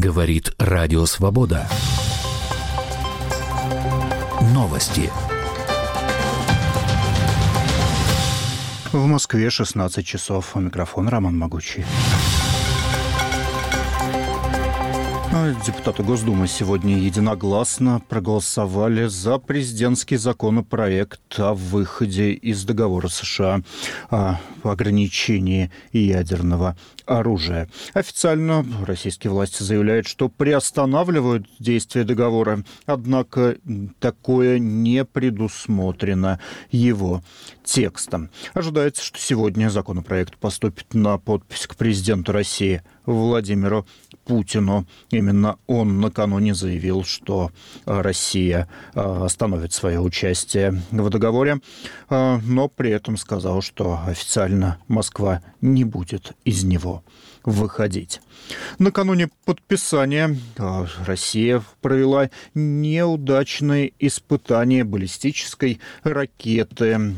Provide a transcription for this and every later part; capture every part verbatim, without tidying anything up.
Говорит Радио Свобода. Новости. В Москве шестнадцать часов. У микрофона Роман Могучий. Депутаты Госдумы сегодня единогласно проголосовали за президентский законопроект о выходе из договора США о ограничении ядерного оружия. Официально российские власти заявляют, что приостанавливают действие договора, однако такое не предусмотрено его текстом. Ожидается, что сегодня законопроект поступит на подпись к президенту России Владимиру Путину. Именно он накануне заявил, что Россия остановит свое участие в договоре, но при этом сказал, что официально Москва не будет из него выходить. Накануне подписания Россия провела неудачные испытания баллистической ракеты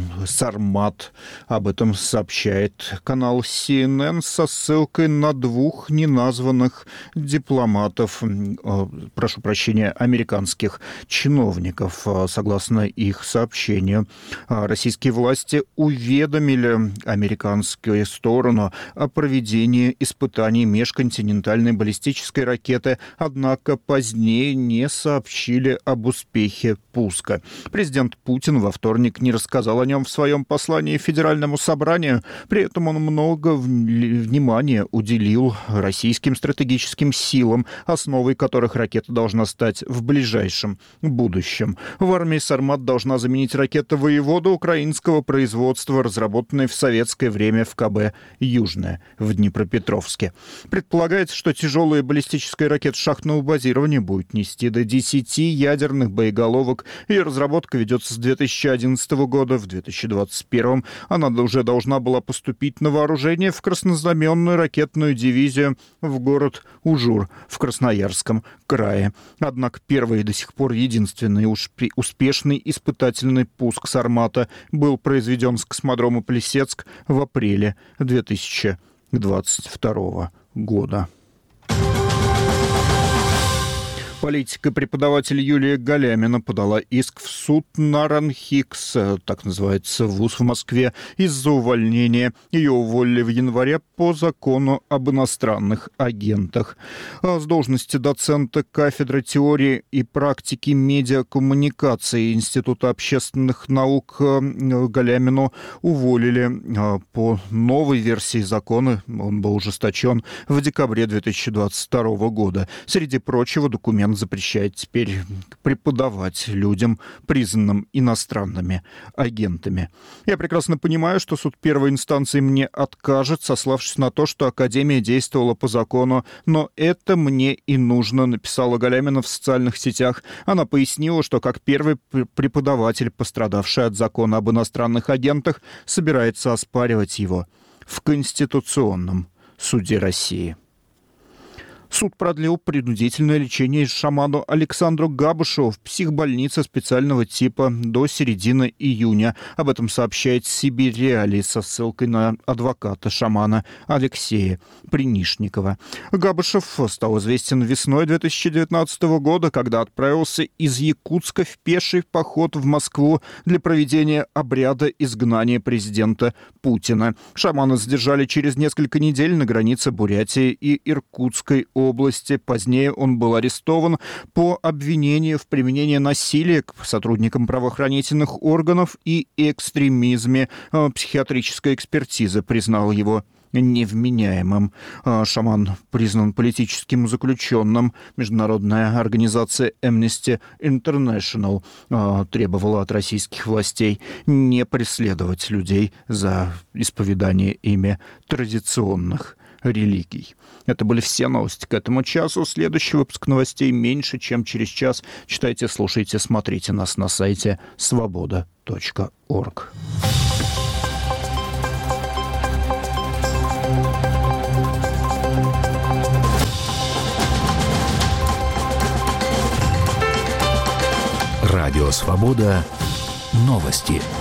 «Сармат». Об этом сообщает канал си эн эн со ссылкой на двух неназванных дипломатов, прошу прощения, американских чиновников. Согласно их сообщению, российские власти уведомили американскую сторону о проведении испытаний межконтинентальной баллистической ракеты, однако позднее не сообщили об успехе пуска. Президент Путин во вторник не рассказал о нем в своем послании Федеральному собранию, при этом он много внимания уделил российским стратегическим силам, основой которых ракета должна стать в ближайшем будущем. В армии «Сармат» должна заменить ракета «Воевода» украинского производства, разработанной в советское время в ка бэ «Южное» в Днепропетровске. Предполагается, что тяжелая баллистическая ракета шахтного базирования будет нести до десяти ядерных боеголовок. Ее разработка ведется с две тысячи одиннадцатого года. В две тысячи двадцать первом она уже должна была поступить на вооружение в краснознаменную ракетную дивизию в город Ужур в Красноярском крае. Однако первый и до сих пор единственный успешный испытательный пуск «Сармата» был произведен с космодрома Плесецк в апреле две тысячи двадцать второго года. Политик и преподаватель Юлия Галямина подала иск в суд на РАНХИКС, так называется вуз в Москве, из-за увольнения. Ее уволили в январе по закону об иностранных агентах. С должности доцента кафедры теории и практики медиакоммуникации Института общественных наук Галямину уволили по новой версии закона. Он был ужесточен в декабре две тысячи двадцать второго года. Среди прочего, документ запрещает теперь преподавать людям, признанным иностранными агентами. Я прекрасно понимаю, что суд первой инстанции мне откажет, сославшись на то, что Академия действовала по закону, но это мне и нужно, написала Галямина в социальных сетях. Она пояснила, что как первый преподаватель, пострадавший от закона об иностранных агентах, собирается оспаривать его в Конституционном суде России. Суд продлил принудительное лечение шаману Александру Габышеву в психбольнице специального типа до середины июня. Об этом сообщает Сибирь Реалии со ссылкой на адвоката шамана Алексея Принишникова. Габышев стал известен весной две тысячи девятнадцатого года, когда отправился из Якутска в пеший поход в Москву для проведения обряда изгнания президента Путина. Шамана задержали через несколько недель на границе Бурятии и Иркутской области. Позднее он был арестован по обвинению в применении насилия к сотрудникам правоохранительных органов и экстремизме. Психиатрическая экспертиза признала его невменяемым. Шаман признан политическим заключенным. Международная организация Amnesty International требовала от российских властей не преследовать людей за исповедание ими традиционных религий. Это были все новости к этому часу. Следующий выпуск новостей меньше, чем через час. Читайте, слушайте, смотрите нас на сайте свобода точка орг. Радио «Свобода». Новости.